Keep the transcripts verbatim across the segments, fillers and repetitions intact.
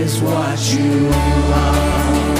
is what you are.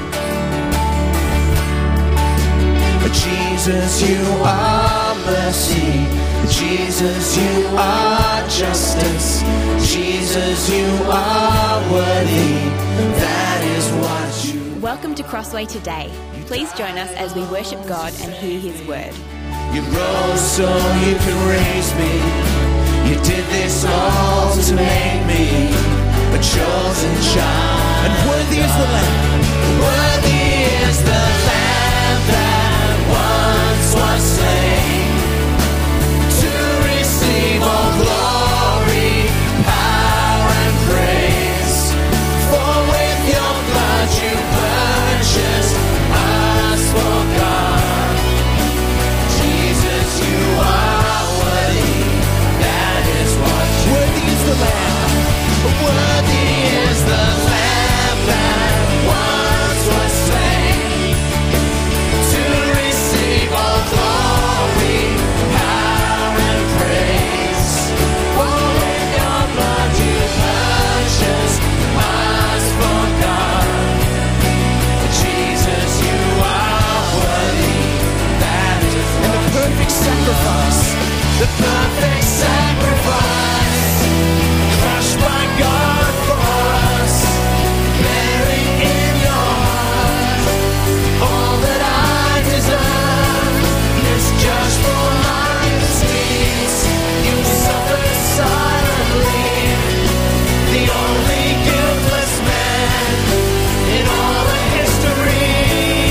Jesus, you are mercy. Jesus, you are justice. Jesus, you are worthy. That is what you... Welcome to Crossway today. Please join us as we worship God and hear His word. You rose so you could raise me. You did this all to make me a chosen child. And worthy is the Lamb. Worthy is the Lamb that once was slain to receive all glory, power, and praise. For with your blood you purchased us for God. Jesus, you are worthy. That is what you... Worthy is the Lamb. Worthy is the Lamb that once was slain to receive all glory, power, and praise. For with your blood you purchased us for God. Jesus, you are worthy. That is what... And the perfect sacrifice, the perfect sacrifice, crushed by God for us, bearing in your heart all that I deserve. Is just for my misdeeds. You suffered silently, the only guiltless man in all of history.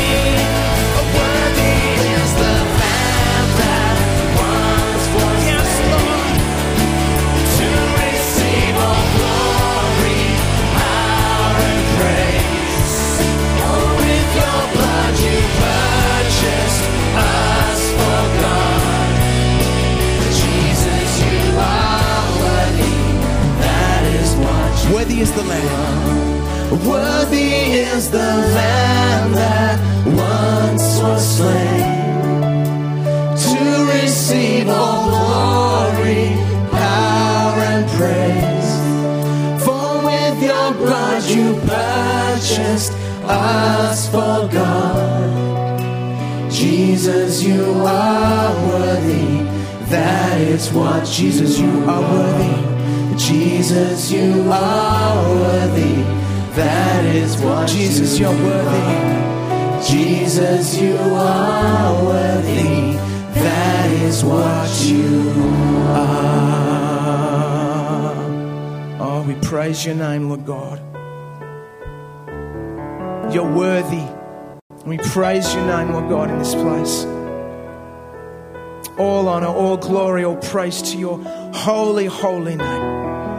Worthy is the Lamb that once was slain to receive all glory, power, and praise. For with your blood you purchased us for God. Jesus, you are worthy. That is what you... Worthy is the Lamb. Worthy is the Lamb that once was slain to receive all glory, power, and praise. For with your blood you purchased us for God. Jesus, you are worthy. That is what... Jesus, you are worthy. Jesus, you are worthy. That is what... Jesus, you're worthy. Jesus, you are worthy. That is what you are. Oh, we praise your name, Lord God. You're worthy. We praise your name, Lord God, in this place. All honor, all glory, all praise to your holy, holy name.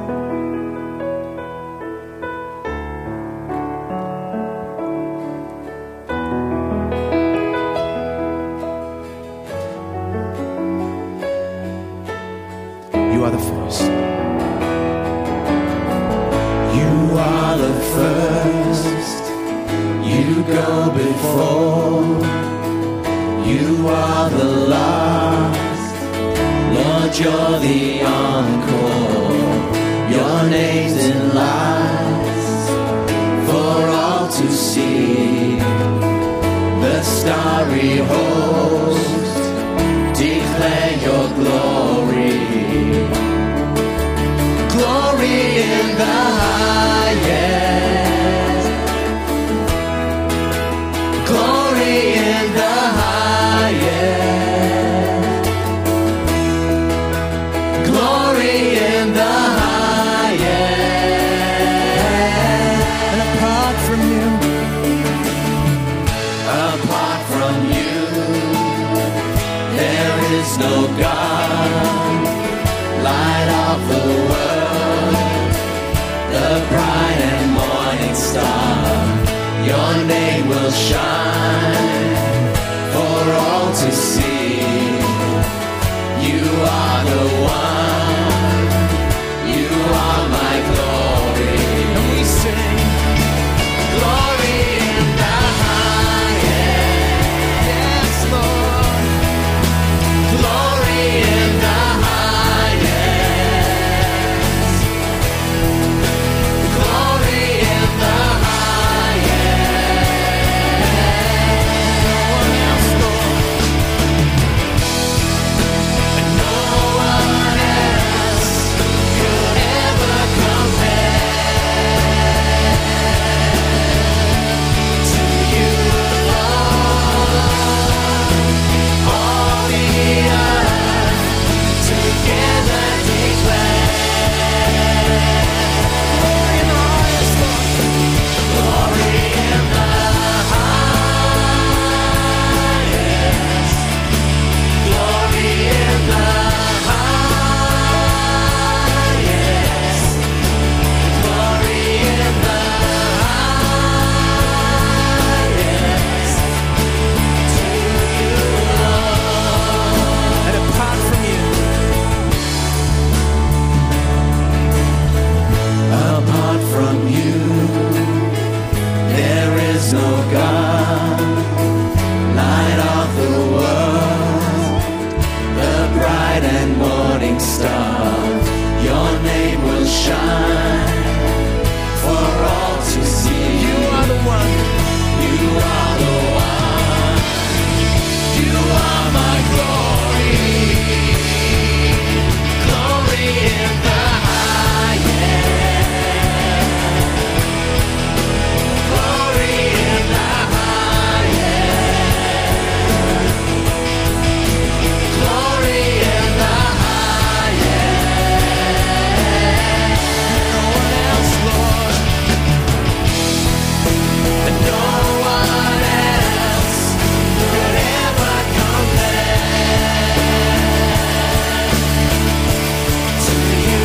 You are the first. You are the first. You go before. You are the last. Lord, you're the encore. Your name's in lights for all to see. The starry host declare your glory. Glory in the highest. Glory in the highest. Glory in the highest. And apart from you, apart from you, there is no God. Light of the world, the bright and morning star, your name will shine for all to see. You are the one, you are my glory. And we sing, glory in the highest. Yes, Lord. Glory in the highest. Glory name will shine for all to see. You are the one. You are the one. You are my glory. Glory in the highest. Glory in the highest. Glory in the highest. No one else, Lord. And no one else could ever compare to you,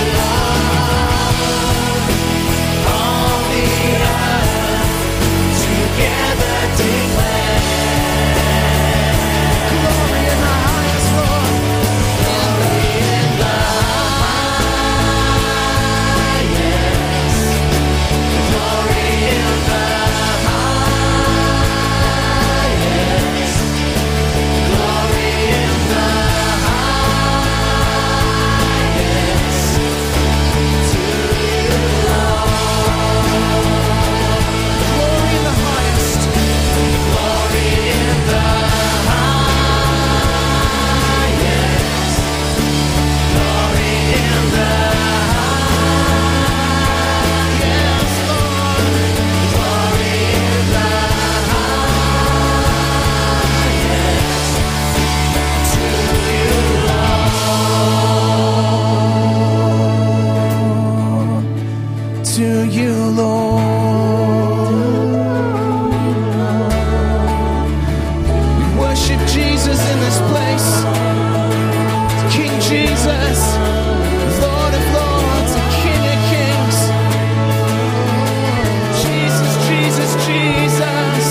Lord. All the earth together declare Glory in the highest, Lord. glory in the highest. Glory in the highest. Glory in the highest. To you, Glory in the highest. glory in the highest. Glory in the highest, Lord. Glory in the highest. To you, To you, Lord. We worship Jesus in this place. King Jesus, Lord of Lords and King of Kings. Jesus, Jesus, Jesus.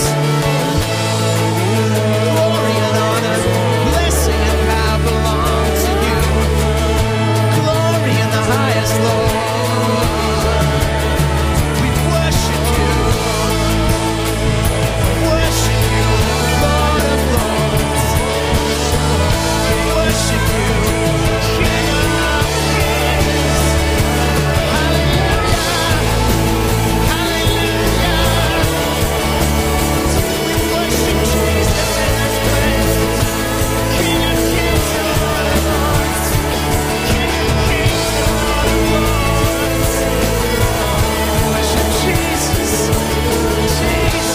Glory and honor, blessing and power belong to you. Glory in the highest, Lord. We worship you. Worship you, Lord of Lords. We worship you, King of Kings. Hallelujah. Hallelujah. We worship Jesus in this place. King of Kings and Lord of Lords. King of Kings and Lord of Lords. Worship Jesus. Jesus.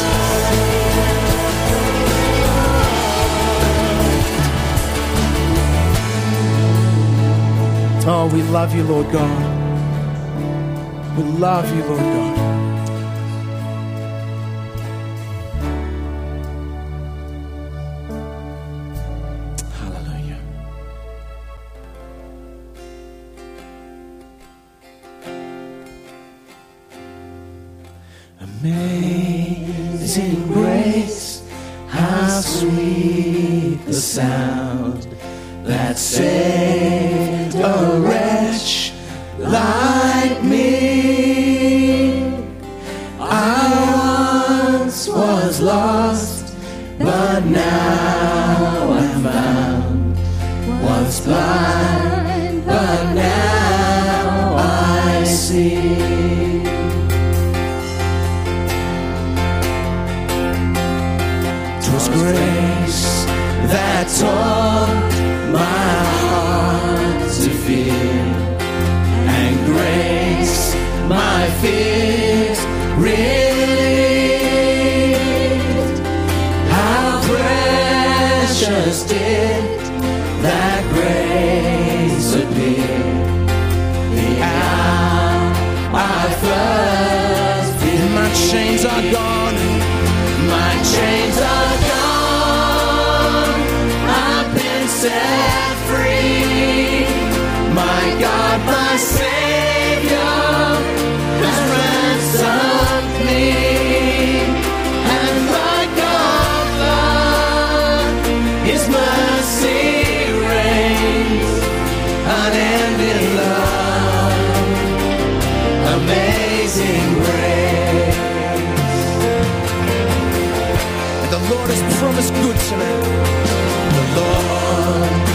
Oh, we love you, Lord God. We love you, Lord God. Hallelujah. Amazing grace, how sweet the sound that saved a wretch like me. I once was lost, but now I'm found. Once blind, but now I see. 'Twas grace that taught my heart to fear, and grace my fears relieved. How precious did that grace appear the hour I first believed. My chains are gone. My chains are gone. I've been set free. My God, my Savior has ransomed me. And like God, love, His mercy reigns, unending love, amazing grace. And the Lord has promised good to me. The Lord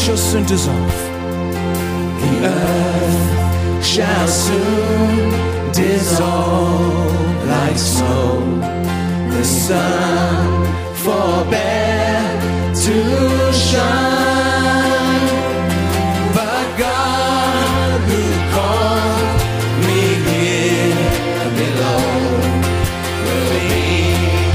shall soon dissolve. The earth shall soon dissolve like snow. The sun forbear to shine. But God who called me here below will be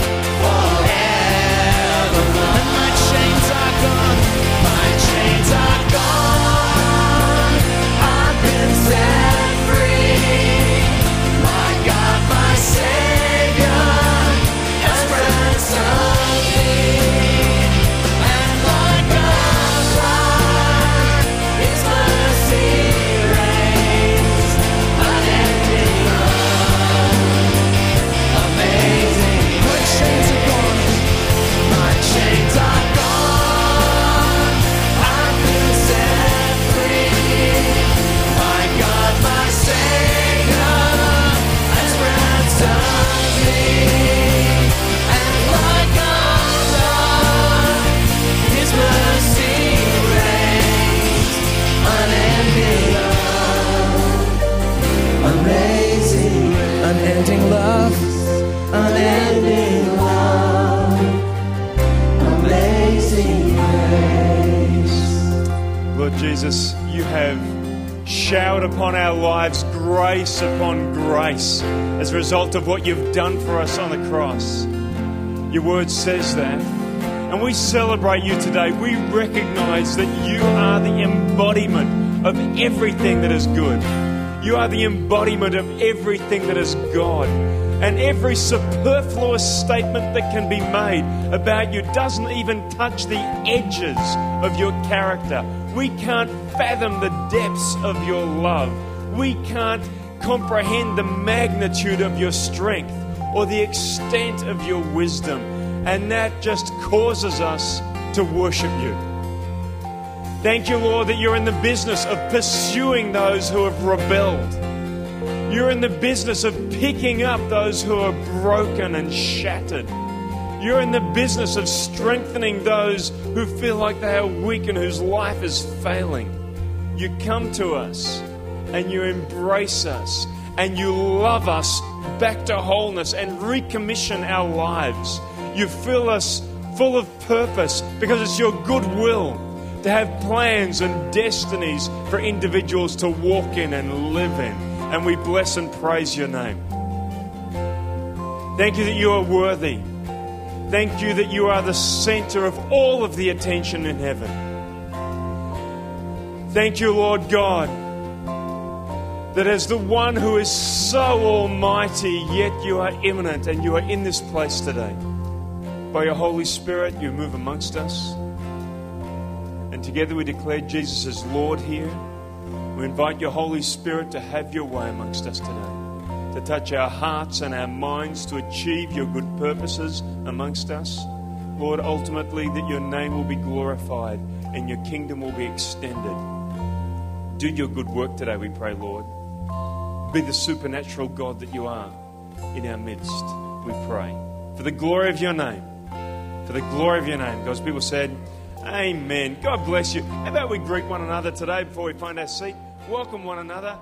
forever mine. And my chains are gone, my chains are gone. I've been set free. My God, my Savior has ransomed me. And like a flood, His mercy reigns, unending love, amazing. My chains are gone, my chains are gone. I've been set free. My God, my Savior has ransomed me. And like a flood, His mercy reigns, unending love, amazing, unending love, unending love, amazing grace. Lord Jesus, you have showered upon our lives grace upon grace as a result of what you've done for us on the cross. Your word says that. And we celebrate you today. We recognize that you are the embodiment of everything that is good. You are the embodiment of everything that is God. And every superfluous statement that can be made about you doesn't even touch the edges of your character. We can't fathom the depths of your love. We can't comprehend the magnitude of your strength or the extent of your wisdom. And that just causes us to worship you. Thank you, Lord, that you're in the business of pursuing those who have rebelled. You're in the business of picking up those who are broken and shattered. You're in the business of strengthening those who feel like they are weak and whose life is failing. You come to us and you embrace us and you love us back to wholeness and recommission our lives. You fill us full of purpose because it's your good will to have plans and destinies for individuals to walk in and live in. And we bless and praise your name. Thank you that you are worthy. Thank you that you are the center of all of the attention in heaven. Thank you, Lord God, that as the one who is so almighty, yet you are immanent and you are in this place today. By your Holy Spirit, you move amongst us. And together we declare Jesus as Lord here. We invite your Holy Spirit to have your way amongst us today, to touch our hearts and our minds to achieve your good purposes amongst us. Lord, ultimately that your name will be glorified and your kingdom will be extended. Do your good work today, we pray, Lord. Be the supernatural God that you are in our midst, we pray. For the glory of your name, for the glory of your name. God's people said, amen. God bless you. How about we greet one another today before we find our seat? Welcome one another.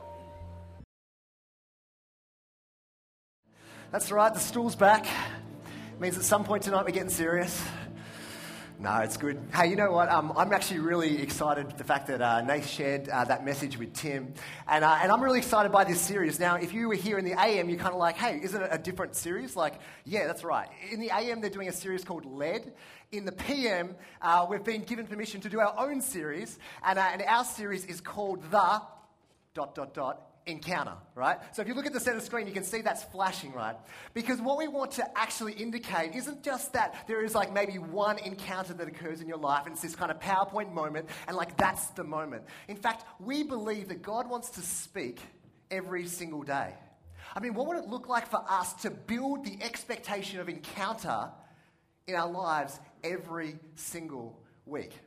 That's right, the stool's back. Means at some point tonight we're getting serious. No, it's good. Hey, you know what? Um, I'm actually really excited with the fact that uh, Nath shared uh, that message with Tim. And uh, and I'm really excited by this series. Now, if you were here in the A M, you're kind of like, hey, isn't it a different series? Like, yeah, that's right. In the A M, they're doing a series called Led. In the P M, uh, we've been given permission to do our own series. And, uh, and our series is called The... dot, dot, dot, encounter, right? So if you look at the center screen, you can see that's flashing, right? Because what we want to actually indicate isn't just that there is like maybe one encounter that occurs in your life and it's this kind of PowerPoint moment and like that's the moment. In fact, we believe that God wants to speak every single day. I mean, what would it look like for us to build the expectation of encounter in our lives every single week?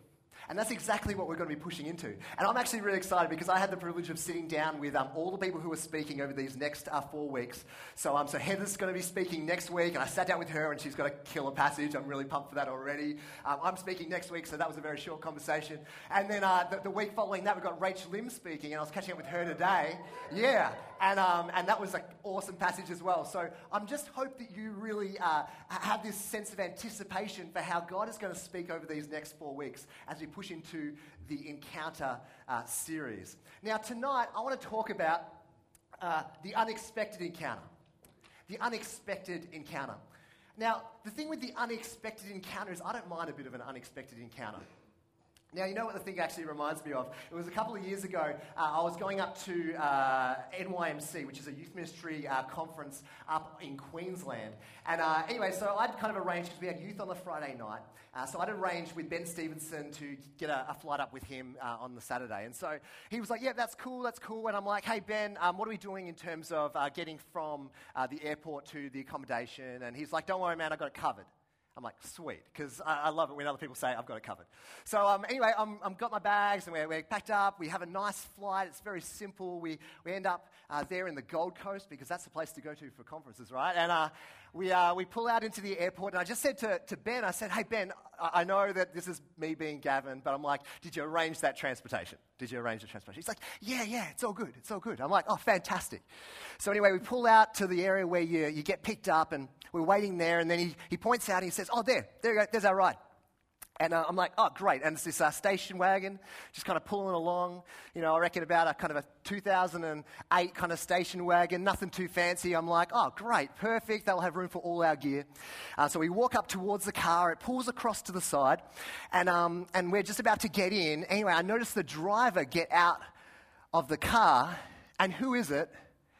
And that's exactly what we're going to be pushing into. And I'm actually really excited because I had the privilege of sitting down with um, all the people who are speaking over these next uh, four weeks. So, um, so Heather's going to be speaking next week, and I sat down with her, and she's got a killer passage. I'm really pumped for that already. Um, I'm speaking next week, so that was a very short conversation. And then uh, the, the week following that, we've got Rachel Lim speaking, and I was catching up with her today. Yeah, and um, and that was an awesome passage as well. So I'm just hope that you really uh, have this sense of anticipation for how God is going to speak over these next four weeks as we push into the Encounter uh, series. Now, tonight, I want to talk about uh, the unexpected encounter. The unexpected encounter. Now, the thing with the unexpected encounter is I don't mind a bit of an unexpected encounter. Now, you know what the thing actually reminds me of? It was a couple of years ago, uh, I was going up to uh, N Y M C, which is a youth ministry uh, conference up in Queensland. And uh, anyway, so I'd kind of arranged, because we had youth on the Friday night, uh, so I'd arranged with Ben Stevenson to get a, a flight up with him uh, on the Saturday. And so he was like, yeah, that's cool, that's cool. And I'm like, hey, Ben, um, what are we doing in terms of uh, getting from uh, the airport to the accommodation? And he's like, don't worry, man, I got it covered. I'm like, sweet, because I, I love it when other people say, I've got it covered. So um, anyway, I'm, I'm got my bags, and we're, we're packed up. We have a nice flight. It's very simple. We, we end up uh, there in the Gold Coast, because that's the place to go to for conferences, right? And uh, we uh, we pull out into the airport, and I just said to, to Ben, I said, hey, Ben, I, I know that this is me being Gavin, but I'm like, did you arrange that transportation? Did you arrange the transportation? He's like, yeah, yeah, it's all good. It's all good. I'm like, oh, fantastic. So anyway, we pull out to the area where you, you get picked up, and we're waiting there, and then he, he points out and he says, oh, there, there you go, there's our ride. And uh, I'm like, oh, great. And it's this uh, station wagon, just kind of pulling along. You know, I reckon about a kind of a two thousand eight kind of station wagon, nothing too fancy. I'm like, oh, great, perfect. They'll have room for all our gear. Uh, so we walk up towards the car. It pulls across to the side, and um, and we're just about to get in. Anyway, I notice the driver get out of the car, and who is it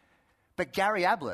but Gary Ablett?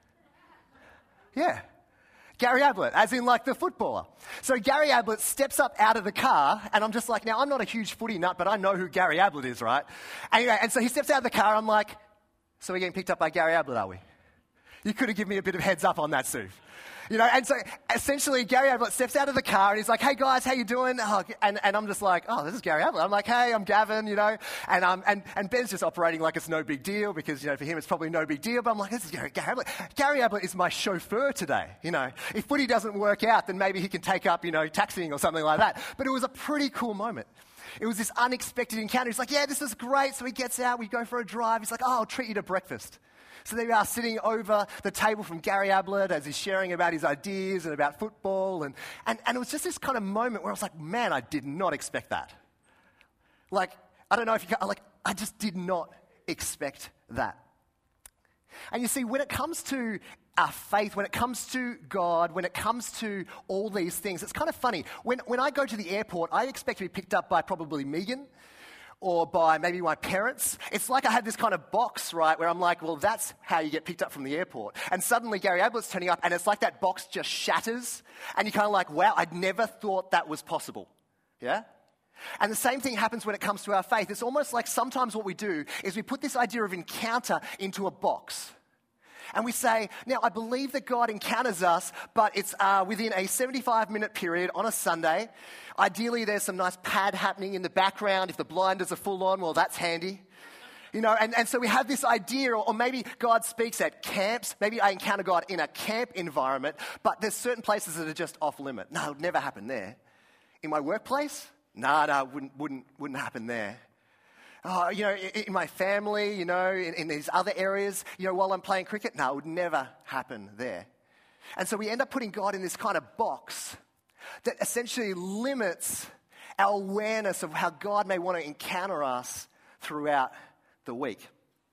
Yeah. Gary Ablett, as in like the footballer. So Gary Ablett steps up out of the car, and I'm just like, now I'm not a huge footy nut, but I know who Gary Ablett is, right? Anyway, and so he steps out of the car, I'm like, so we're getting picked up by Gary Ablett, are we? You could have given me a bit of heads up on that, Sue. You know, and so essentially Gary Ablett steps out of the car and he's like, hey guys, how you doing? Oh, and, and I'm just like, oh, this is Gary Ablett. I'm like, hey, I'm Gavin, you know, and um, and, and Ben's just operating like it's no big deal because, you know, for him it's probably no big deal, but I'm like, this is Gary, Gary Ablett. Gary Ablett is my chauffeur today, you know. If footy doesn't work out, then maybe he can take up, you know, taxiing or something like that. But it was a pretty cool moment. It was this unexpected encounter. He's like, yeah, this is great. So he gets out, we go for a drive. He's like, oh, I'll treat you to breakfast. So there we are, sitting over the table from Gary Ablett as he's sharing about his ideas and about football. And, and, and it was just this kind of moment where I was like, man, I did not expect that. Like, I don't know if you can, like, I just did not expect that. And you see, when it comes to our faith, when it comes to God, when it comes to all these things, it's kind of funny. When, when I go to the airport, I expect to be picked up by probably Megan, or by maybe my parents. It's like I had this kind of box, right, where I'm like, well, that's how you get picked up from the airport. And suddenly Gary Ablett's turning up, and it's like that box just shatters, and you're kind of like, wow, I'd never thought that was possible. Yeah? And the same thing happens when it comes to our faith. It's almost like sometimes what we do is we put this idea of encounter into a box. And we say, now, I believe that God encounters us, but it's uh, within a seventy-five minute period on a Sunday. Ideally, there's some nice pad happening in the background. If the blinders are full on, well, that's handy. You know, and, and so we have this idea, or, or maybe God speaks at camps. Maybe I encounter God in a camp environment, but there's certain places that are just off limit. No, it would never happen there. In my workplace? No, no, wouldn't, wouldn't, wouldn't happen there. Oh, you know, in, in my family, you know, in, in these other areas, you know, while I'm playing cricket, no, it would never happen there. And so we end up putting God in this kind of box that essentially limits our awareness of how God may want to encounter us throughout the week.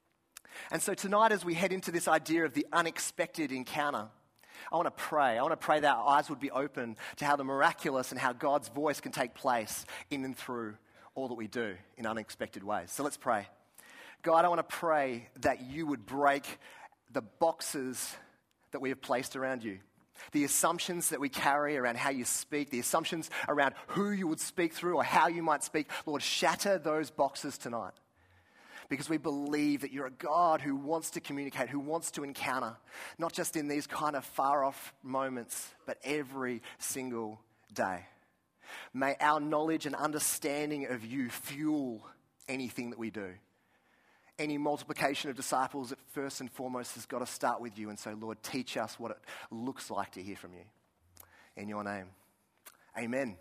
And so tonight, as we head into this idea of the unexpected encounter, I want to pray. I want to pray that our eyes would be open to how the miraculous and how God's voice can take place in and through all that we do in unexpected ways. So let's pray. God, I want to pray that you would break the boxes that we have placed around you, the assumptions that we carry around how you speak, the assumptions around who you would speak through or how you might speak. Lord, shatter those boxes tonight, because we believe that you're a God who wants to communicate, who wants to encounter, not just in these kind of far-off moments, but every single day. May our knowledge and understanding of you fuel anything that we do. Any multiplication of disciples, it first and foremost has got to start with you. And so, Lord, teach us what it looks like to hear from you. In your name, amen.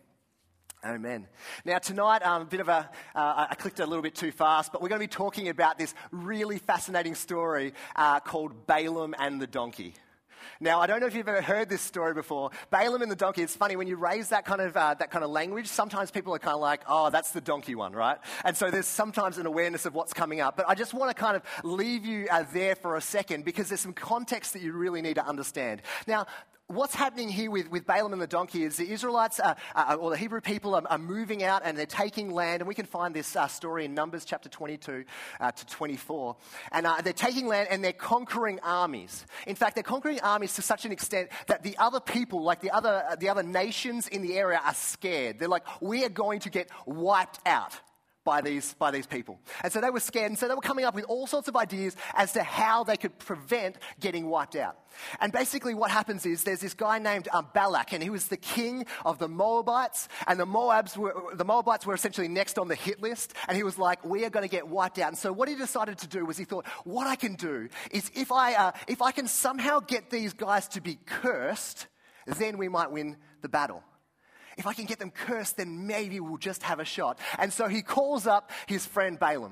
Amen. Now tonight, um, a bit of a, uh, I clicked a little bit too fast, but we're going to be talking about this really fascinating story uh, called Balaam and the donkey. Now, I don't know if you've ever heard this story before. Balaam and the donkey, it's funny, when you raise that kind of uh, that kind of language, sometimes people are kind of like, oh, that's the donkey one, right? And so there's sometimes an awareness of what's coming up. But I just want to kind of leave you uh, there for a second because there's some context that you really need to understand. Now, what's happening here with, with Balaam and the donkey is the Israelites, uh, uh, or the Hebrew people, are, are moving out and they're taking land. And we can find this uh, story in Numbers chapter twenty-two uh, to twenty-four. And uh, they're taking land and they're conquering armies. In fact, they're conquering armies to such an extent that the other people, like the other, uh, the other nations in the area, are scared. They're like, we are going to get wiped out by these, by these people. And so they were scared, and so they were coming up with all sorts of ideas as to how they could prevent getting wiped out. And basically what happens is there's this guy named um, Balak, and he was the king of the Moabites, and the Moabs were, the Moabites were essentially next on the hit list, and he was like, we are going to get wiped out. And so what he decided to do was he thought, what I can do is if I, uh, if I can somehow get these guys to be cursed, then we might win the battle. If I can get them cursed, then maybe we'll just have a shot. And so he calls up his friend Balaam.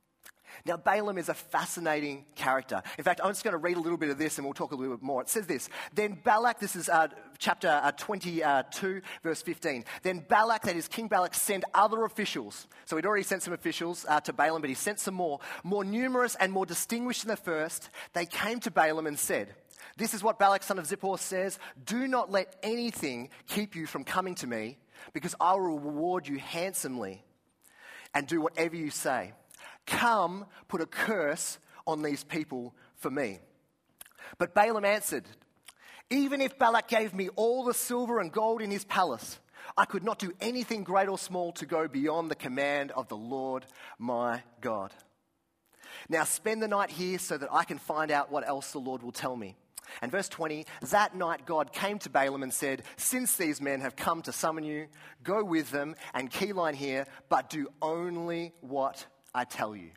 Now, Balaam is a fascinating character. In fact, I'm just going to read a little bit of this and we'll talk a little bit more. It says this, then Balak, this is uh, chapter uh, twenty-two, verse fifteen. Then Balak, that is King Balak, sent other officials. So he'd already sent some officials uh, to Balaam, but he sent some more. More numerous and more distinguished than the first. They came to Balaam and said, this is what Balak, son of Zippor, says, do not let anything keep you from coming to me, because I will reward you handsomely and do whatever you say. Come, put a curse on these people for me. But Balaam answered, even if Balak gave me all the silver and gold in his palace, I could not do anything great or small to go beyond the command of the Lord my God. Now spend the night here so that I can find out what else the Lord will tell me. And verse twenty, that night God came to Balaam and said, since these men have come to summon you, go with them and keyline here, but do only what I tell you.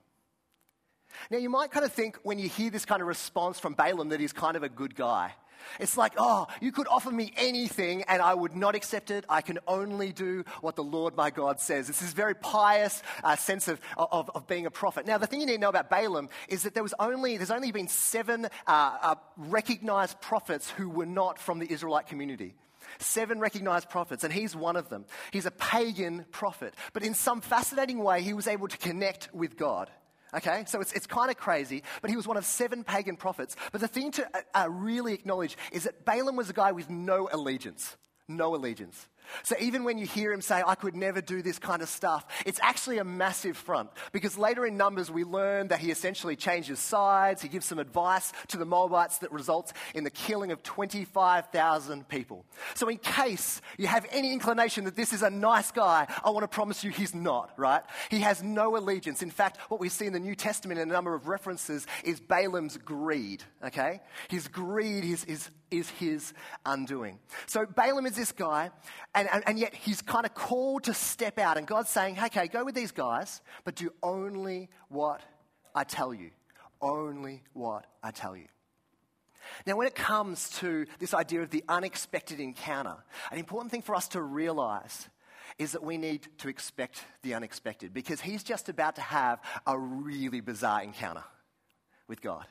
Now you might kind of think when you hear this kind of response from Balaam that he's kind of a good guy. It's like, oh, you could offer me anything and I would not accept it. I can only do what the Lord my God says. It's this very pious uh, sense of, of, of being a prophet. Now, the thing you need to know about Balaam is that there was only, there's only been seven uh, uh, recognized prophets who were not from the Israelite community. Seven recognized prophets, and he's one of them. He's a pagan prophet. But in some fascinating way, he was able to connect with God. Okay, so it's it's kind of crazy, but he was one of seven pagan prophets. But the thing to uh, really acknowledge is that Balaam was a guy with no allegiance. No allegiance. So even when you hear him say, I could never do this kind of stuff, it's actually a massive front. Because later in Numbers, we learn that he essentially changes sides. He gives some advice to the Moabites that results in the killing of twenty-five thousand people. So in case you have any inclination that this is a nice guy, I want to promise you he's not, right? He has no allegiance. In fact, what we see in the New Testament in a number of references is Balaam's greed, okay? His greed is, is, is his undoing. So Balaam is this guy, And, and, and yet he's kind of called to step out. And God's saying, okay, go with these guys, but do only what I tell you. Only what I tell you. Now, when it comes to this idea of the unexpected encounter, an important thing for us to realize is that we need to expect the unexpected, because he's just about to have a really bizarre encounter with God.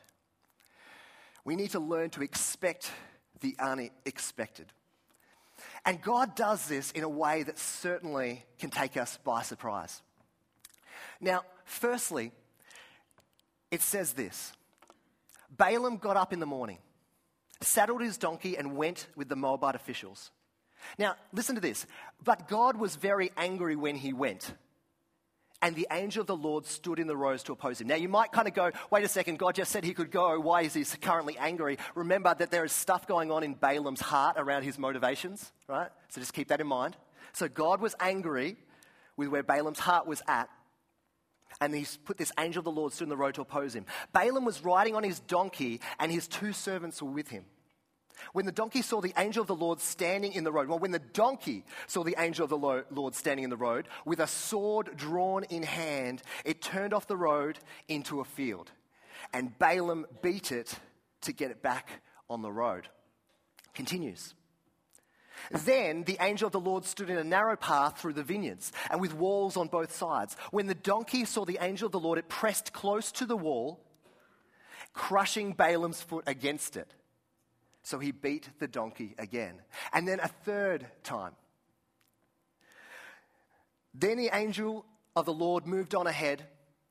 We need to learn to expect the unexpected. And God does this in a way that certainly can take us by surprise. Now, firstly, it says this. Balaam got up in the morning, saddled his donkey, and went with the Moabite officials. Now, listen to this. But God was very angry when he went, and the angel of the Lord stood in the roads to oppose him. Now, you might kind of go, wait a second, God just said he could go. Why is he currently angry? Remember that there is stuff going on in Balaam's heart around his motivations, right? So just keep that in mind. So God was angry with where Balaam's heart was at, and he's put this angel of the Lord stood in the road to oppose him. Balaam was riding on his donkey, and his two servants were with him. When the donkey saw the angel of the Lord standing in the road, well, when the donkey saw the angel of the Lo- Lord standing in the road with a sword drawn in hand, it turned off the road into a field. And Balaam beat it to get it back on the road. Continues. Then the angel of the Lord stood in a narrow path through the vineyards and with walls on both sides. When the donkey saw the angel of the Lord, it pressed close to the wall, crushing Balaam's foot against it. So he beat the donkey again. And then a third time. Then the angel of the Lord moved on ahead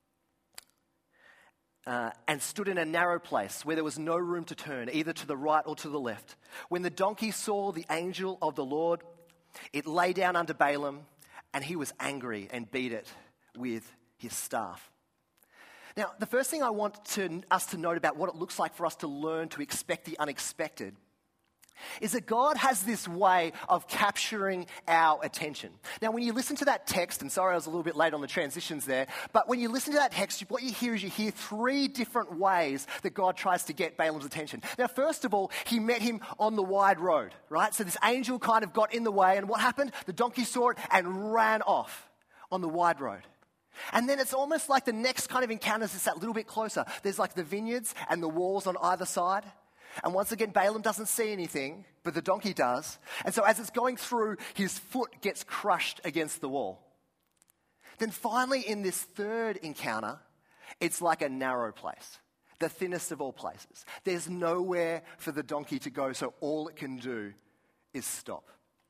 uh, and stood in a narrow place where there was no room to turn, either to the right or to the left. When the donkey saw the angel of the Lord, it lay down under Balaam, and he was angry and beat it with his staff. Now, the first thing I want to, us to note about what it looks like for us to learn to expect the unexpected is that God has this way of capturing our attention. Now, when you listen to that text, and sorry I was a little bit late on the transitions there, but when you listen to that text, what you hear is you hear three different ways that God tries to get Balaam's attention. Now, first of all, he met him on the wide road, right? So this angel kind of got in the way, and what happened? The donkey saw it and ran off on the wide road. And then it's almost like the next kind of encounter is that little bit closer. There's like the vineyards and the walls on either side. And once again, Balaam doesn't see anything, but the donkey does. And so as it's going through, his foot gets crushed against the wall. Then finally, in this third encounter, it's like a narrow place, the thinnest of all places. There's nowhere for the donkey to go, so all it can do is stop.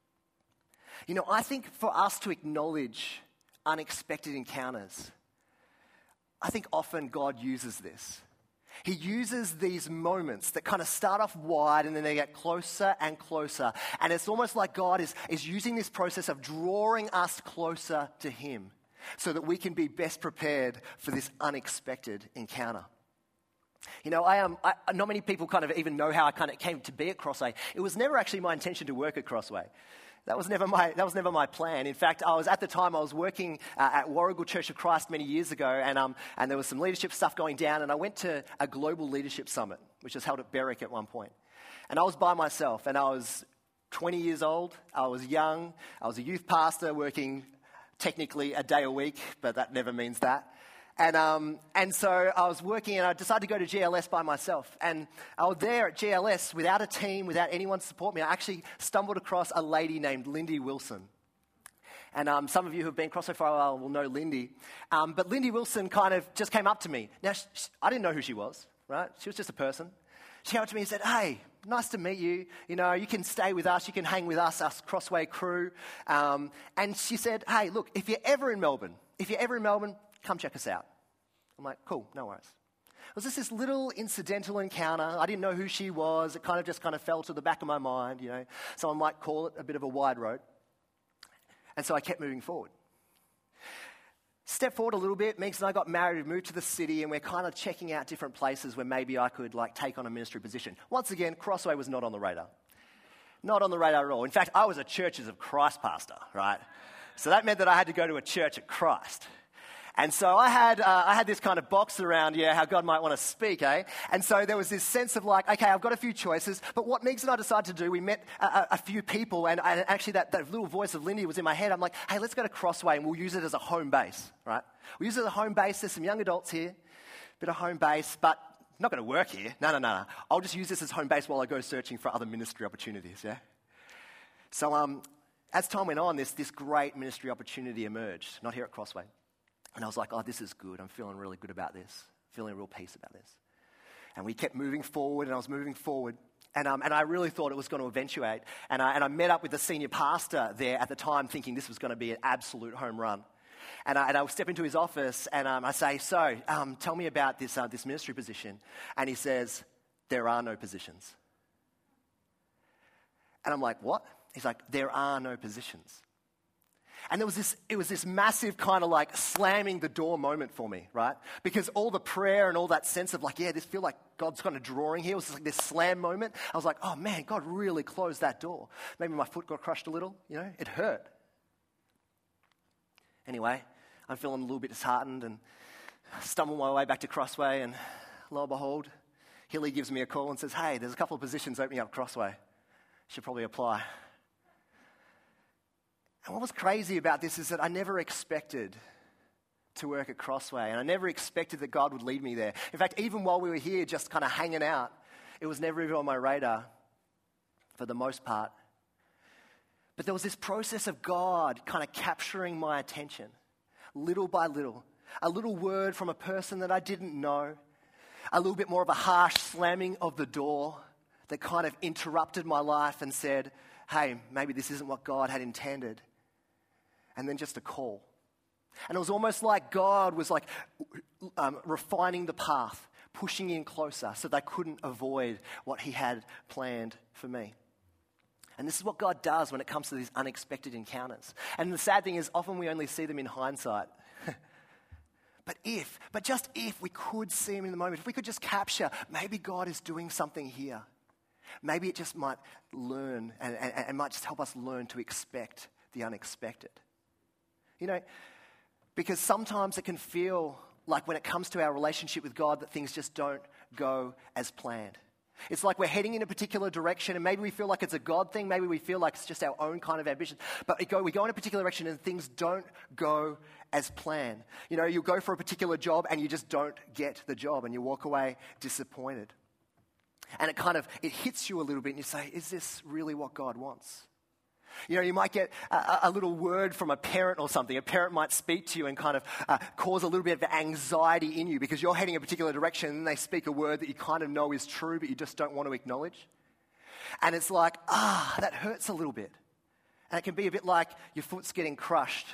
You know, I think for us to acknowledge unexpected encounters, I think often God uses this. He uses these moments that kind of start off wide and then they get closer and closer. And it's almost like God is, is using this process of drawing us closer to Him so that we can be best prepared for this unexpected encounter. You know, I am. Um, not many people kind of even know how I kind of came to be at Crossway. It was never actually my intention to work at Crossway. That was never my that was never my plan. In fact, I was at the time I was working uh, at Warrigal Church of Christ many years ago, and um and there was some leadership stuff going down, and I went to a global leadership summit, which was held at Berwick at one point, and I was by myself, and I was twenty years old. I was young. I was a youth pastor working technically a day a week, but that never means that. And um, and so I was working, and I decided to go to G L S by myself. And I was there at G L S without a team, without anyone to support me. I actually stumbled across a lady named Lindy Wilson. And um, some of you who have been Crossway for a while will know Lindy. Um, but Lindy Wilson kind of just came up to me. Now, she, she, I didn't know who she was, right? She was just a person. She came up to me and said, "Hey, nice to meet you. You know, you can stay with us. You can hang with us, us Crossway crew." Um, and she said, "Hey, look, if you're ever in Melbourne, if you're ever in Melbourne, come check us out." I'm like, cool, no worries. It was just this little incidental encounter. I didn't know who she was. It kind of just kind of fell to the back of my mind, you know. Someone might call it a bit of a wide road. And so I kept moving forward. Step forward a little bit. Meeks and I got married, we moved to the city, and we're kind of checking out different places where maybe I could like take on a ministry position. Once again, Crossway was not on the radar. Not on the radar at all. In fact, I was a Churches of Christ pastor, right? So that meant that I had to go to a church at Christ. And so I had uh, I had this kind of box around, yeah, how God might want to speak, eh? And so there was this sense of like, okay, I've got a few choices. But what Meeks and I decided to do, we met a, a few people, and, and actually that, that little voice of Lindy was in my head. I'm like, hey, let's go to Crossway, and we'll use it as a home base, right? We'll use it as a home base. There's some young adults here, bit of home base, but not going to work here. No, no, no, no. I'll just use this as home base while I go searching for other ministry opportunities, yeah? So um, as time went on, this, this great ministry opportunity emerged, not here at Crossway. And I was like, oh, this is good. I'm feeling really good about this. Feeling a real peace about this. And we kept moving forward, and I was moving forward. And um, and I really thought it was going to eventuate. And I, and I met up with the senior pastor there at the time, thinking this was going to be an absolute home run. And I, and I step into his office, and um, I say, so, um, tell me about this, uh, this ministry position. And he says, there are no positions. And I'm like, what? He's like, there are no positions. And there was this, it was this massive kind of like slamming the door moment for me, right? Because all the prayer and all that sense of like, yeah, this feel like God's kind of drawing here. It was like this slam moment. I was like, oh man, God really closed that door. Maybe my foot got crushed a little, you know, it hurt. Anyway, I'm feeling a little bit disheartened and stumble my way back to Crossway, and lo and behold, Hilly gives me a call and says, hey, there's a couple of positions opening up Crossway. Should probably apply. And what was crazy about this is that I never expected to work at Crossway, and I never expected that God would lead me there. In fact, even while we were here just kind of hanging out, it was never even on my radar for the most part. But there was this process of God kind of capturing my attention, little by little. A little word from a person that I didn't know, a little bit more of a harsh slamming of the door that kind of interrupted my life and said, hey, maybe this isn't what God had intended. And then just a call. And it was almost like God was like um, refining the path, pushing in closer so they couldn't avoid what he had planned for me. And this is what God does when it comes to these unexpected encounters. And the sad thing is often we only see them in hindsight. But if, but just if we could see him in the moment, if we could just capture, maybe God is doing something here. Maybe it just might learn and, and, and might just help us learn to expect the unexpected. You know, because sometimes it can feel like when it comes to our relationship with God that things just don't go as planned. It's like we're heading in a particular direction and maybe we feel like it's a God thing, maybe we feel like it's just our own kind of ambition, but we go, we go in a particular direction and things don't go as planned. You know, you go for a particular job and you just don't get the job and you walk away disappointed. And it kind of, it hits you a little bit and you say, is this really what God wants? You know, you might get a, a little word from a parent or something. A parent might speak to you and kind of uh, cause a little bit of anxiety in you because you're heading a particular direction and they speak a word that you kind of know is true but you just don't want to acknowledge. And it's like, ah, that hurts a little bit. And it can be a bit like your foot's getting crushed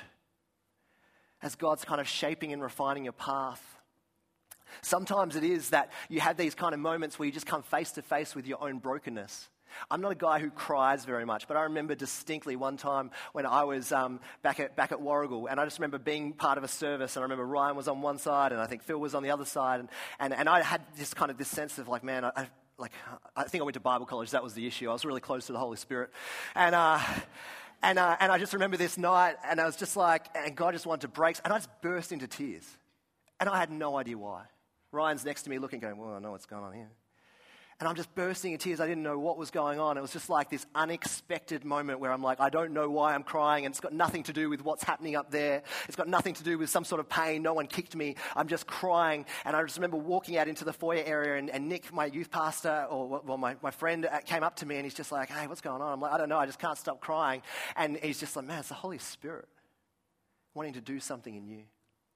as God's kind of shaping and refining your path. Sometimes it is that you have these kind of moments where you just come face to face with your own brokenness. I'm not a guy who cries very much, but I remember distinctly one time when I was um, back at back at Warragul, and I just remember being part of a service, and I remember Ryan was on one side, and I think Phil was on the other side, and and, and I had this kind of this sense of like, man, I, I like I think I went to Bible college. That was the issue. I was really close to the Holy Spirit, and. Uh, And uh, and I just remember this night, and I was just like, and God just wanted to break, and I just burst into tears. And I had no idea why. Ryan's next to me looking, going, well, I know what's going on here. And I'm just bursting in tears. I didn't know what was going on. It was just like this unexpected moment where I'm like, I don't know why I'm crying, and it's got nothing to do with what's happening up there. It's got nothing to do with some sort of pain. No one kicked me. I'm just crying. And I just remember walking out into the foyer area, and, and Nick, my youth pastor, or well, my, my friend came up to me, and he's just like, hey, what's going on? I'm like, I don't know. I just can't stop crying. And he's just like, man, it's the Holy Spirit wanting to do something in you.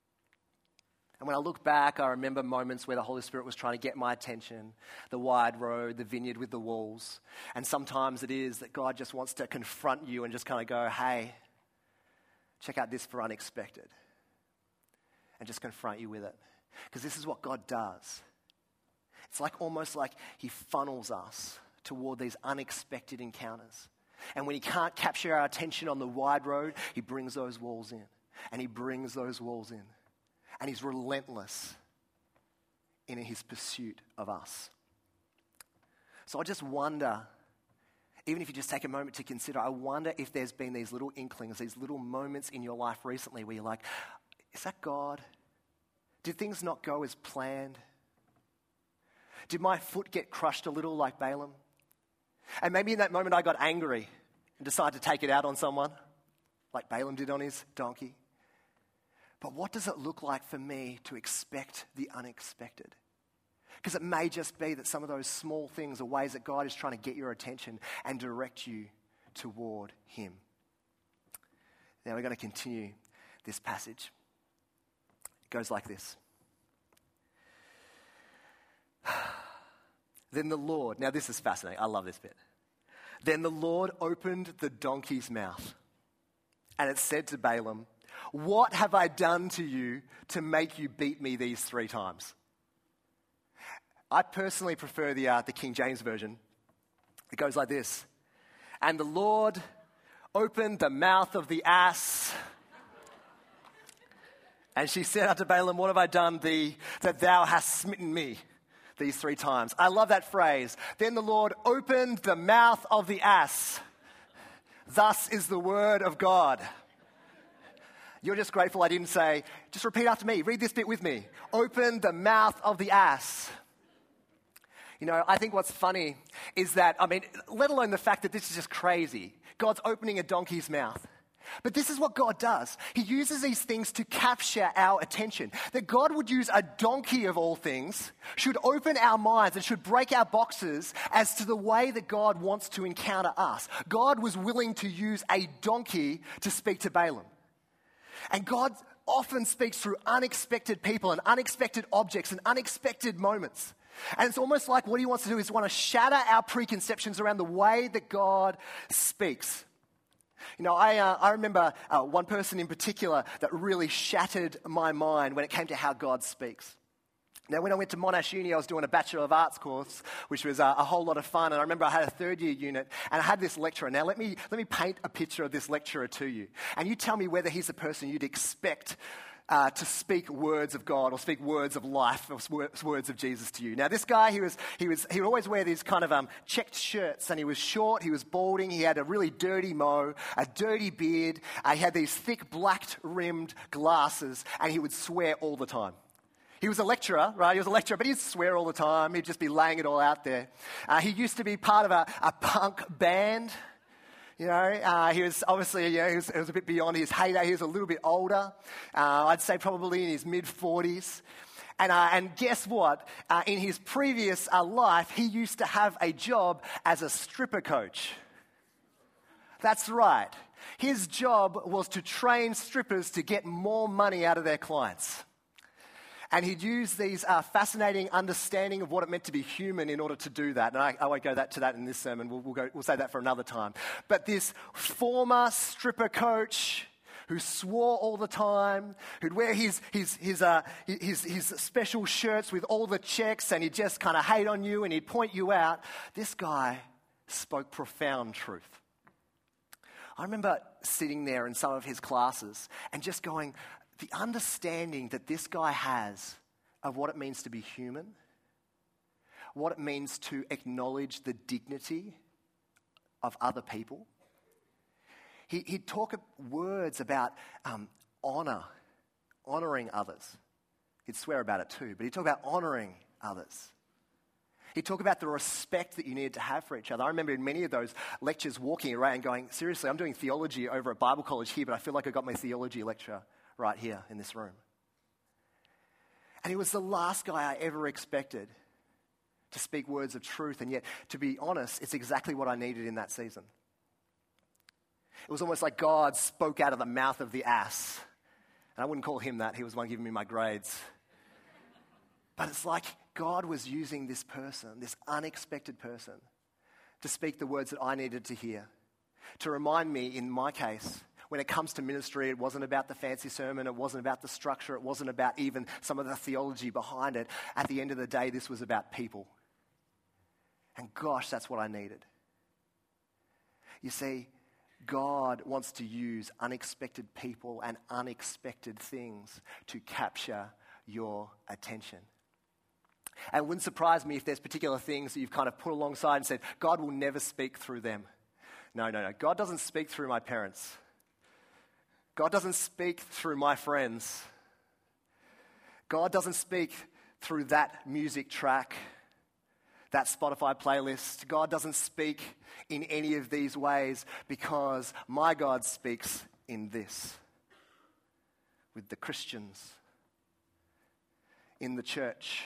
And when I look back, I remember moments where the Holy Spirit was trying to get my attention, the wide road, the vineyard with the walls. And sometimes it is that God just wants to confront you and just kind of go, hey, check out this for unexpected. And just confront you with it. Because this is what God does. It's like almost like he funnels us toward these unexpected encounters. And when he can't capture our attention on the wide road, he brings those walls in. And he brings those walls in. And he's relentless in his pursuit of us. So I just wonder, even if you just take a moment to consider, I wonder if there's been these little inklings, these little moments in your life recently where you're like, is that God? Did things not go as planned? Did my foot get crushed a little like Balaam? And maybe in that moment I got angry and decided to take it out on someone, like Balaam did on his donkey. But what does it look like for me to expect the unexpected? Because it may just be that some of those small things are ways that God is trying to get your attention and direct you toward him. Now we're going to continue this passage. It goes like this. Then the Lord, now this is fascinating. I love this bit. Then the Lord opened the donkey's mouth, and it said to Balaam, what have I done to you to make you beat me these three times? I personally prefer the, uh, the King James Version. It goes like this. And the Lord opened the mouth of the ass. And she said unto Balaam, what have I done thee that thou hast smitten me these three times? I love that phrase. Then the Lord opened the mouth of the ass. Thus is the word of God. You're just grateful I didn't say, just repeat after me. Read this bit with me. Open the mouth of the ass. You know, I think what's funny is that, I mean, let alone the fact that this is just crazy. God's opening a donkey's mouth. But this is what God does. He uses these things to capture our attention. That God would use a donkey of all things, should open our minds and should break our boxes as to the way that God wants to encounter us. God was willing to use a donkey to speak to Balaam. And God often speaks through unexpected people and unexpected objects and unexpected moments. And it's almost like what he wants to do is want to shatter our preconceptions around the way that God speaks. You know, I, uh, I remember uh, one person in particular that really shattered my mind when it came to how God speaks. Now, when I went to Monash Uni, I was doing a Bachelor of Arts course, which was uh, a whole lot of fun. And I remember I had a third year unit, and I had this lecturer. Now, let me, let me paint a picture of this lecturer to you. And you tell me whether he's the person you'd expect Uh, to speak words of God or speak words of life or words of Jesus to you. Now, this guy, he was he was he would always wear these kind of um, checked shirts, and he was short, he was balding, he had a really dirty mo, a dirty beard, uh, he had these thick black-rimmed glasses, and he would swear all the time. He was a lecturer, right? He was a lecturer, but he'd swear all the time. He'd just be laying it all out there. Uh, he used to be part of a, a punk band. You know, uh, he was obviously, you know, he was, it was a bit beyond his heyday. He was a little bit older. Uh, I'd say probably in his mid-forties. And, uh, and guess what? Uh, in his previous uh, life, he used to have a job as a stripper coach. That's right. His job was to train strippers to get more money out of their clients. And he'd use these uh, fascinating understanding of what it meant to be human in order to do that. And I, I won't go that, to that in this sermon. We'll, we'll, go, we'll say that for another time. But this former stripper coach who swore all the time, who'd wear his, his, his, uh, his, his special shirts with all the checks, and he'd just kind of hate on you and he'd point you out, this guy spoke profound truth. I remember sitting there in some of his classes and just going, the understanding that this guy has of what it means to be human, what it means to acknowledge the dignity of other people. He, he'd talk words about um, honor, honoring others. He'd swear about it too, but he'd talk about honoring others. He'd talk about the respect that you needed to have for each other. I remember in many of those lectures walking around going, seriously, I'm doing theology over at Bible college here, but I feel like I got my theology lecture right here in this room. And he was the last guy I ever expected to speak words of truth. And yet, to be honest, it's exactly what I needed in that season. It was almost like God spoke out of the mouth of the ass. And I wouldn't call him that. He was the one giving me my grades. But it's like God was using this person, this unexpected person, to speak the words that I needed to hear. To remind me, in my case, when it comes to ministry, it wasn't about the fancy sermon, it wasn't about the structure, it wasn't about even some of the theology behind it. At the end of the day, this was about people. And gosh, that's what I needed. You see, God wants to use unexpected people and unexpected things to capture your attention. And it wouldn't surprise me if there's particular things that you've kind of put alongside and said, God will never speak through them. No, no, no. God doesn't speak through my parents. God doesn't speak through my friends. God doesn't speak through that music track, that Spotify playlist. God doesn't speak in any of these ways because my God speaks in this, with the Christians, in the church.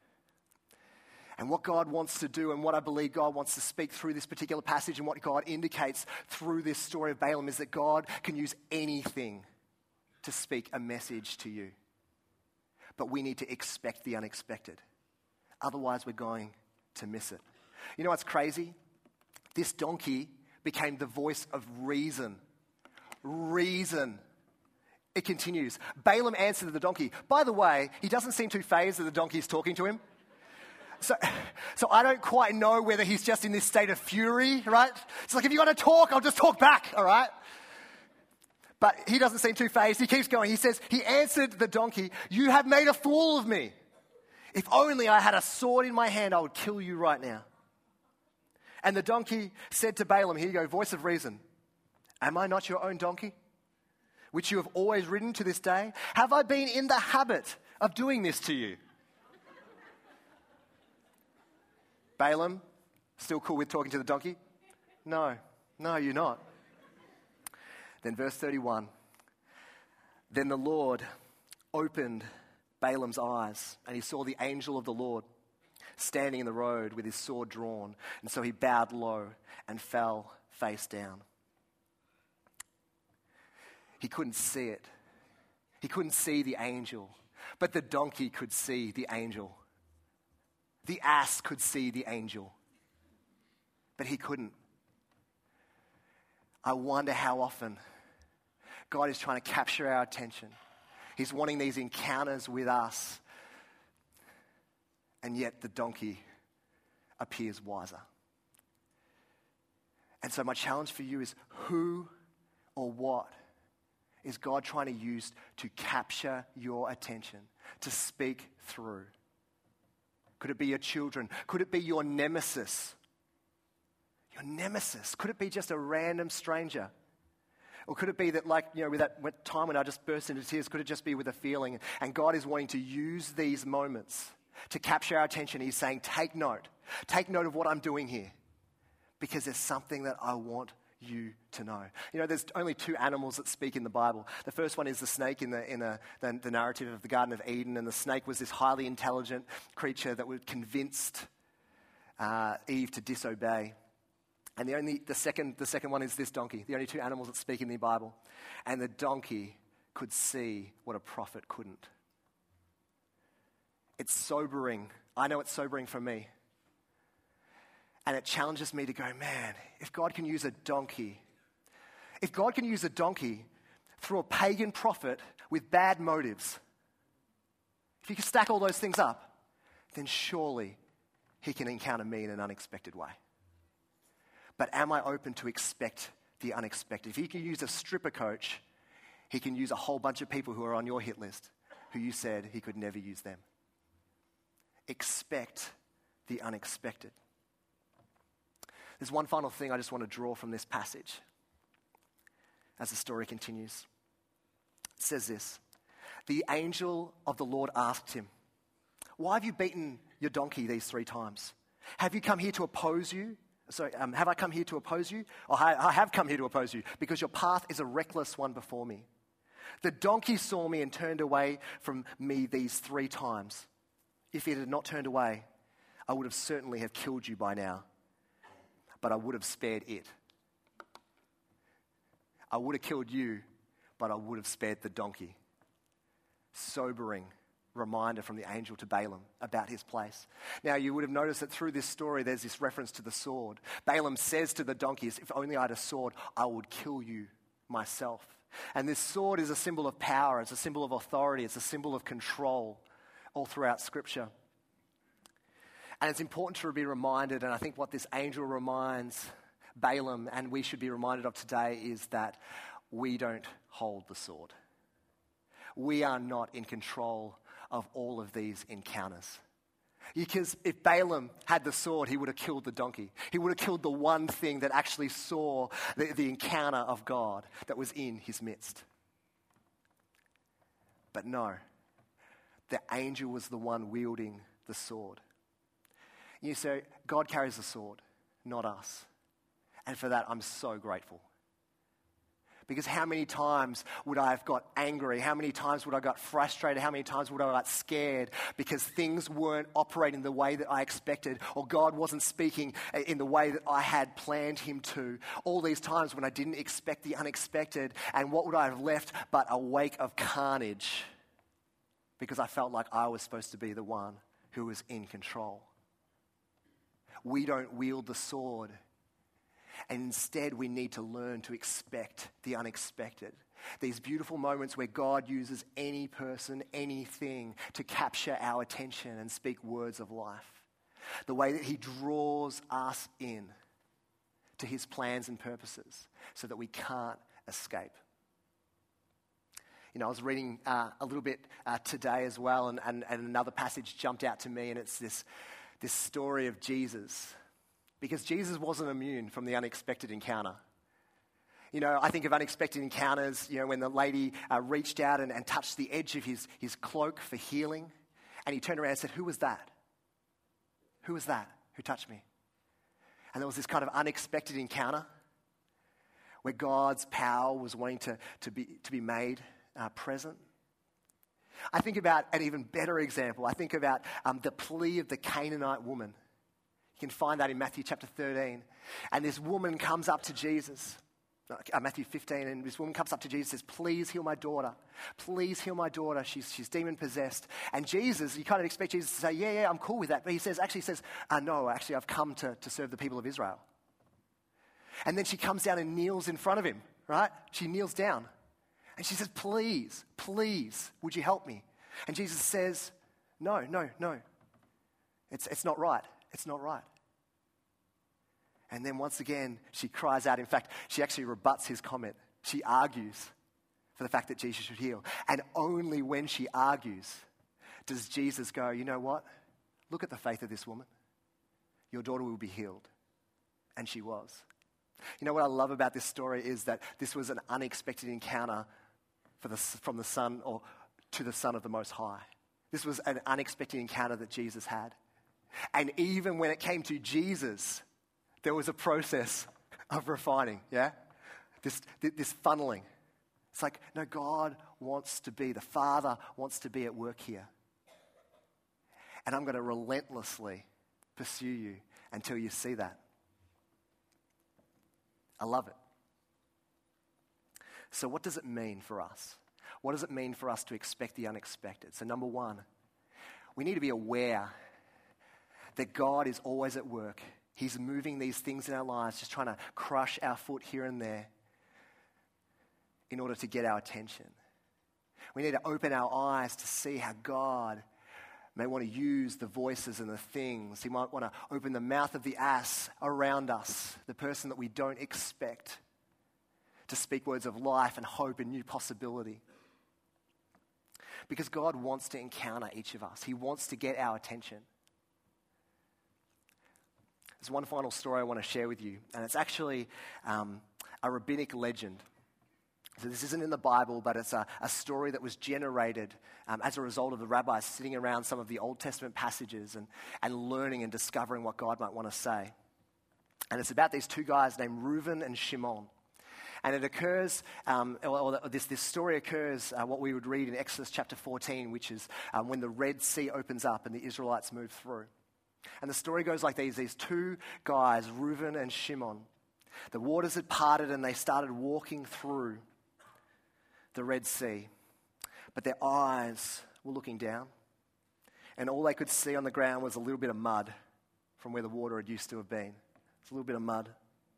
And what God wants to do, and what I believe God wants to speak through this particular passage, and what God indicates through this story of Balaam, is that God can use anything to speak a message to you. But we need to expect the unexpected. Otherwise, we're going to miss it. You know what's crazy? This donkey became the voice of reason. Reason. It continues. Balaam answered the donkey. By the way, he doesn't seem too fazed that the donkey's talking to him. So, so I don't quite know whether he's just in this state of fury, right? It's like, if you're going to talk, I'll just talk back, all right? But he doesn't seem too fazed. He keeps going. He says, he answered the donkey, you have made a fool of me. If only I had a sword in my hand, I would kill you right now. And the donkey said to Balaam, here you go, voice of reason, am I not your own donkey, which you have always ridden to this day? Have I been in the habit of doing this to you? Balaam, still cool with talking to the donkey? No, no, you're not. Then verse thirty-one. Then the Lord opened Balaam's eyes, and he saw the angel of the Lord standing in the road with his sword drawn. And so he bowed low and fell face down. He couldn't see it. He couldn't see the angel, but the donkey could see the angel. The ass could see the angel, but he couldn't. I wonder how often God is trying to capture our attention. He's wanting these encounters with us, and yet the donkey appears wiser. And so my challenge for you is, who or what is God trying to use to capture your attention, to speak through? Could it be your children? Could it be your nemesis? Your nemesis? Could it be just a random stranger? Or could it be that, like, you know, with that time when I just burst into tears, could it just be with a feeling? And God is wanting to use these moments to capture our attention. He's saying, take note. Take note of what I'm doing here, because there's something that I want you to know. You know, there's only two animals that speak in the Bible. The first one is the snake in the in a, the, the narrative of the Garden of Eden, and the snake was this highly intelligent creature that would convinced uh, Eve to disobey. And the only the second the second one is this donkey. The only two animals that speak in the Bible, and the donkey could see what a prophet couldn't. It's sobering. I know it's sobering for me. And it challenges me to go, man, if God can use a donkey, if God can use a donkey through a pagan prophet with bad motives, if you can stack all those things up, then surely he can encounter me in an unexpected way. But am I open to expect the unexpected? If he can use a stripper coach, he can use a whole bunch of people who are on your hit list who you said he could never use them. Expect the unexpected. There's one final thing I just want to draw from this passage as the story continues. It says this: the angel of the Lord asked him, "Why have you beaten your donkey these three times? Have you come here to oppose you? Sorry, um, have I come here to oppose you? Or I, I have come here to oppose you, because your path is a reckless one before me. The donkey saw me and turned away from me these three times. If it had not turned away, I would have certainly have killed you by now. But I would have spared it. I would have killed you, but I would have spared the donkey." Sobering reminder from the angel to Balaam about his place. Now, you would have noticed that through this story, there's this reference to the sword. Balaam says to the donkeys, if only I had a sword, I would kill you myself. And this sword is a symbol of power. It's a symbol of authority. It's a symbol of control all throughout Scripture. And it's important to be reminded, and I think what this angel reminds Balaam, and we should be reminded of today, is that we don't hold the sword. We are not in control of all of these encounters. Because if Balaam had the sword, he would have killed the donkey. He would have killed the one thing that actually saw the, the encounter of God that was in his midst. But no, the angel was the one wielding the sword. You say, God carries the sword, not us. And for that, I'm so grateful. Because how many times would I have got angry? How many times would I have got frustrated? How many times would I have got scared because things weren't operating the way that I expected, or God wasn't speaking in the way that I had planned him to? All these times when I didn't expect the unexpected, and what would I have left but a wake of carnage because I felt like I was supposed to be the one who was in control. We don't wield the sword. And instead, we need to learn to expect the unexpected. These beautiful moments where God uses any person, anything to capture our attention and speak words of life. The way that he draws us in to his plans and purposes so that we can't escape. You know, I was reading uh, a little bit uh, today as well, and, and, and another passage jumped out to me, and it's this this story of Jesus. Because Jesus wasn't immune from the unexpected encounter. You know, I think of unexpected encounters, you know, when the lady uh, reached out and, and touched the edge of his, his cloak for healing, and he turned around and said, "Who was that? Who was that?" Who touched me? And there was this kind of unexpected encounter where God's power was wanting to, to, be, to be made uh, present. I think about an even better example. I think about um, the plea of the Canaanite woman. You can find that in Matthew chapter thirteen. And this woman comes up to Jesus, uh, Matthew fifteen, and this woman comes up to Jesus and says, please heal my daughter. Please heal my daughter. She's, she's demon-possessed. And Jesus, you kind of expect Jesus to say, yeah, yeah, I'm cool with that. But he says, actually says, uh, no, actually I've come to, to serve the people of Israel. And then she comes down and kneels in front of him, right? She kneels down. And she says, please, please, would you help me? And Jesus says, no, no, no. It's, it's not right. It's not right. And then once again, she cries out. In fact, she actually rebuts his comment. She argues for the fact that Jesus should heal. And only when she argues does Jesus go, you know what? Look at the faith of this woman. Your daughter will be healed. And she was. You know what I love about this story is that this was an unexpected encounter for the, from the Son or to the Son of the Most High. This was an unexpected encounter that Jesus had. And even when it came to Jesus, there was a process of refining, yeah? This, this funneling. It's like, no, God wants to be, the Father wants to be at work here. And I'm going to relentlessly pursue you until you see that. I love it. So what does it mean for us? What does it mean for us to expect the unexpected? So number one, we need to be aware that God is always at work. He's moving these things in our lives, just trying to crush our foot here and there in order to get our attention. We need to open our eyes to see how God may want to use the voices and the things. He might want to open the mouth of the ass around us, the person that we don't expect, to speak words of life and hope and new possibility. Because God wants to encounter each of us. He wants to get our attention. There's one final story I want to share with you, and it's actually um, a rabbinic legend. So this isn't in the Bible, but it's a, a story that was generated um, as a result of the rabbis sitting around some of the Old Testament passages and, and learning and discovering what God might want to say. And it's about these two guys named Reuben and Shimon. And it occurs, um, or, or this, this story occurs, uh, what we would read in Exodus chapter fourteen, which is um, when the Red Sea opens up and the Israelites move through. And the story goes like these, these two guys, Reuben and Shimon. The waters had parted and they started walking through the Red Sea. But their eyes were looking down. And all they could see on the ground was a little bit of mud from where the water had used to have been. It's a little bit of mud.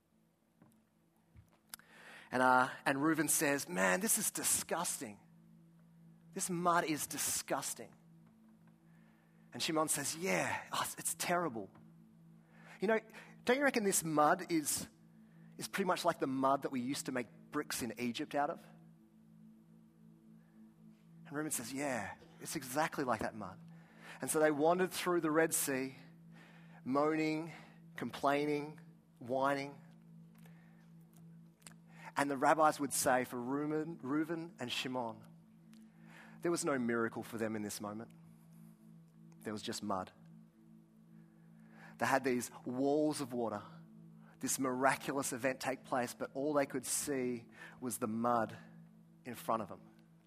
And, uh, and Reuben says, man, this is disgusting. This mud is disgusting. And Shimon says, yeah, oh, it's, it's terrible. You know, don't you reckon this mud is, is pretty much like the mud that we used to make bricks in Egypt out of? And Reuben says, yeah, it's exactly like that mud. And so they wandered through the Red Sea, moaning, complaining, whining. And the rabbis would say for Reuben, Reuben and Shimon, there was no miracle for them in this moment. There was just mud. They had these walls of water, this miraculous event take place, but all they could see was the mud in front of them.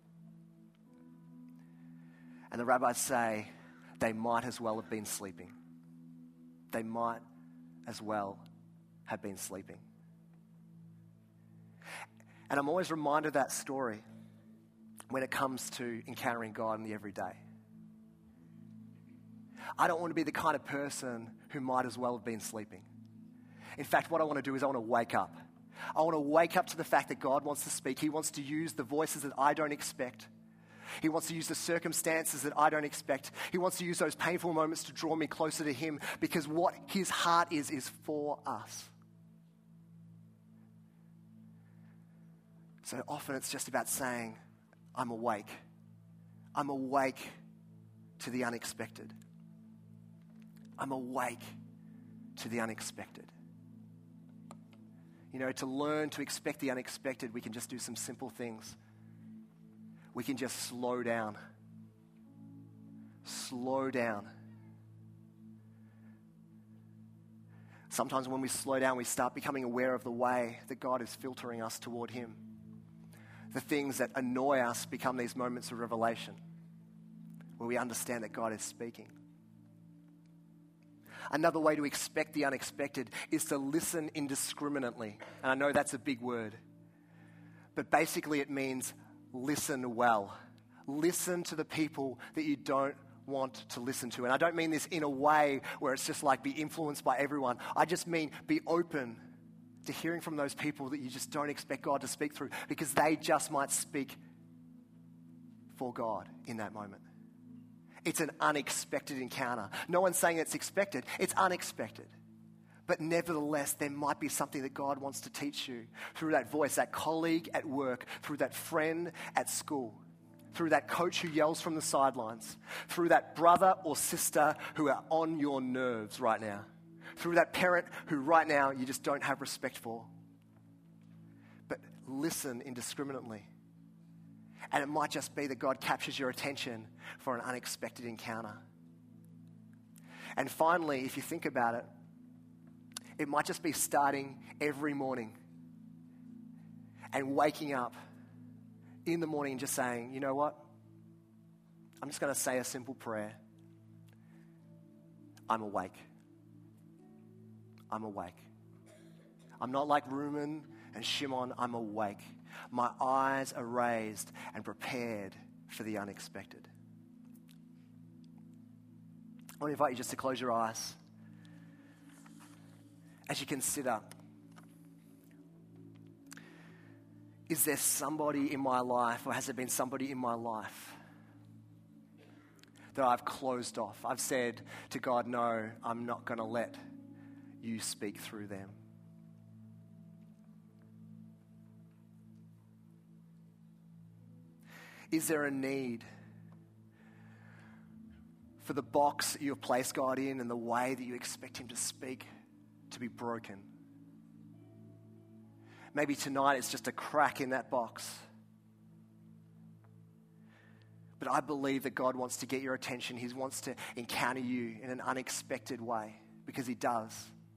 And the rabbis say they might as well have been sleeping. They might as well have been sleeping. And I'm always reminded of that story when it comes to encountering God in the everyday. I don't want to be the kind of person who might as well have been sleeping. In fact, what I want to do is I want to wake up. I want to wake up to the fact that God wants to speak. He wants to use the voices that I don't expect. He wants to use the circumstances that I don't expect. He wants to use those painful moments to draw me closer to Him, because what His heart is, is for us. So often it's just about saying, I'm awake. I'm awake to the unexpected. I'm awake to the unexpected. You know, to learn to expect the unexpected, we can just do some simple things. We can just slow down. Slow down. Sometimes when we slow down, we start becoming aware of the way that God is filtering us toward Him. The things that annoy us become these moments of revelation where we understand that God is speaking. Another way to expect the unexpected is to listen indiscriminately. And I know that's a big word, but basically it means listen well. Listen to the people that you don't want to listen to. And I don't mean this in a way where it's just like be influenced by everyone. I just mean be open to hearing from those people that you just don't expect God to speak through, because they just might speak for God in that moment. It's an unexpected encounter. No one's saying it's expected. It's unexpected. But nevertheless, there might be something that God wants to teach you through that voice, that colleague at work, through that friend at school, through that coach who yells from the sidelines, through that brother or sister who are on your nerves right now, through that parent who right now you just don't have respect for. But listen indiscriminately. And it might just be that God captures your attention for an unexpected encounter. And finally, if you think about it, it might just be starting every morning and waking up in the morning and just saying, you know what? I'm just going to say a simple prayer. I'm awake. I'm awake. I'm not like Reuben and Shimon. I'm awake. My eyes are raised and prepared for the unexpected. I want to invite you just to close your eyes as you consider, is there somebody in my life, or has there been somebody in my life that I've closed off? I've said to God, no, I'm not going to let you speak through them. Is there a need for the box that you've placed God in and the way that you expect Him to speak to be broken? Maybe tonight it's just a crack in that box. But I believe that God wants to get your attention. He wants to encounter you in an unexpected way, because He does.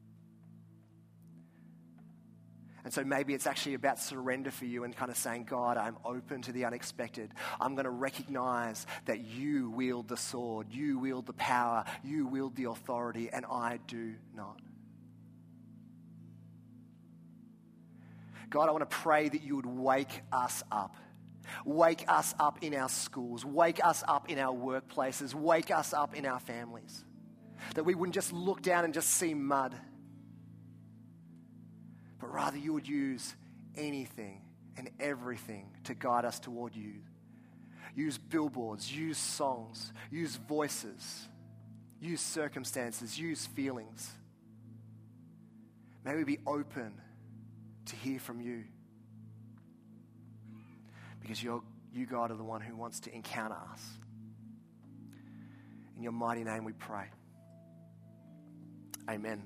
And so maybe it's actually about surrender for you and kind of saying, God, I'm open to the unexpected. I'm going to recognize that you wield the sword, you wield the power, you wield the authority, and I do not. God, I want to pray that you would wake us up. Wake us up in our schools. Wake us up in our workplaces. Wake us up in our families. That we wouldn't just look down and just see mud, but rather you would use anything and everything to guide us toward you. Use billboards, use songs, use voices, use circumstances, use feelings. May we be open to hear from you, because you're, you, God, are the one who wants to encounter us. In your mighty name we pray. Amen.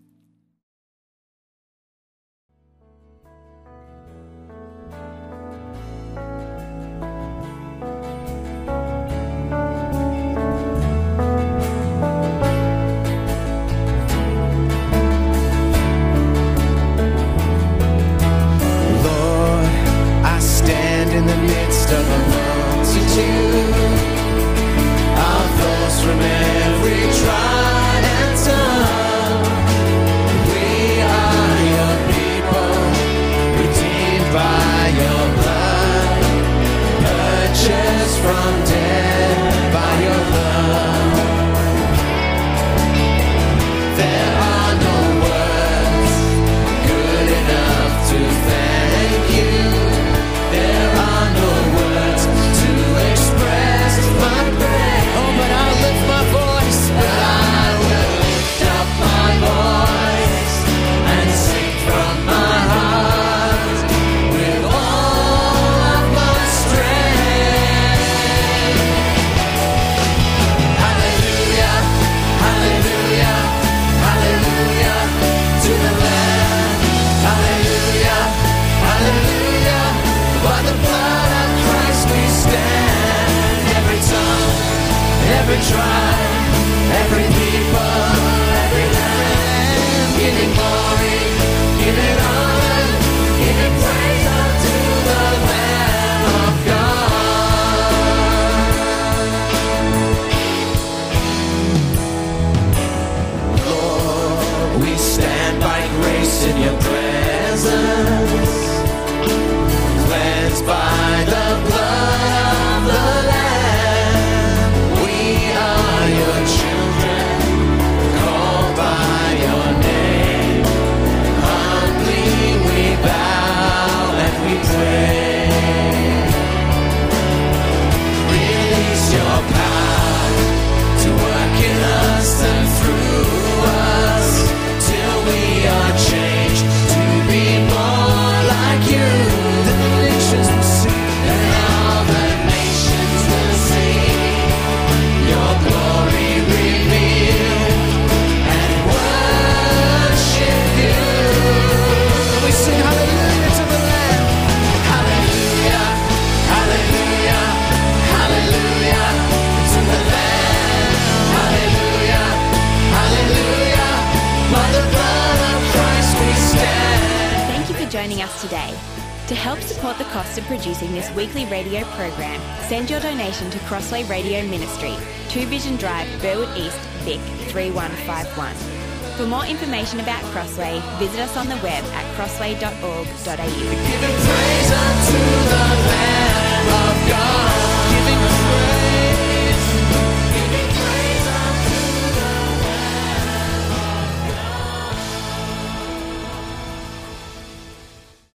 In the midst of a multitude of those from every tribe and tongue, we are your people, redeemed by your blood, purchased from death by your love. There are no words good enough to thank you. There are no words to express my praise. Oh, but I'll lift my voice. But I will lift up my voice and sing from my heart with all of my strength. Hallelujah, hallelujah, hallelujah to the Lamb. Hallelujah, hallelujah. By the blood of Christ we stand. Every tongue, every tribe, every people, every land, in giving glory, giving honor, giving praise unto the Lamb of God. Lord, we stand by grace in your presence, cleansed by the blood of the Lamb. We are your children, called by your name. Humbly we bow and we pray. Release your power to work in us and through us, till we are changed to be more like you. The nations will sing, and all the nations will sing your glory revealed and worship you. We sing hallelujah to the Lamb. Hallelujah, hallelujah, hallelujah to the Lamb. Hallelujah, hallelujah. By the blood of Christ we stand. Thank you for joining us today. To help support the cost of producing this weekly radio program, send your donation to Crossway Radio Ministry, two Vision Drive, Burwood East, Vic three one five one. For more information about Crossway, visit us on the web at crossway dot org dot a u. Giving praise unto the Lamb of God. Giving praise.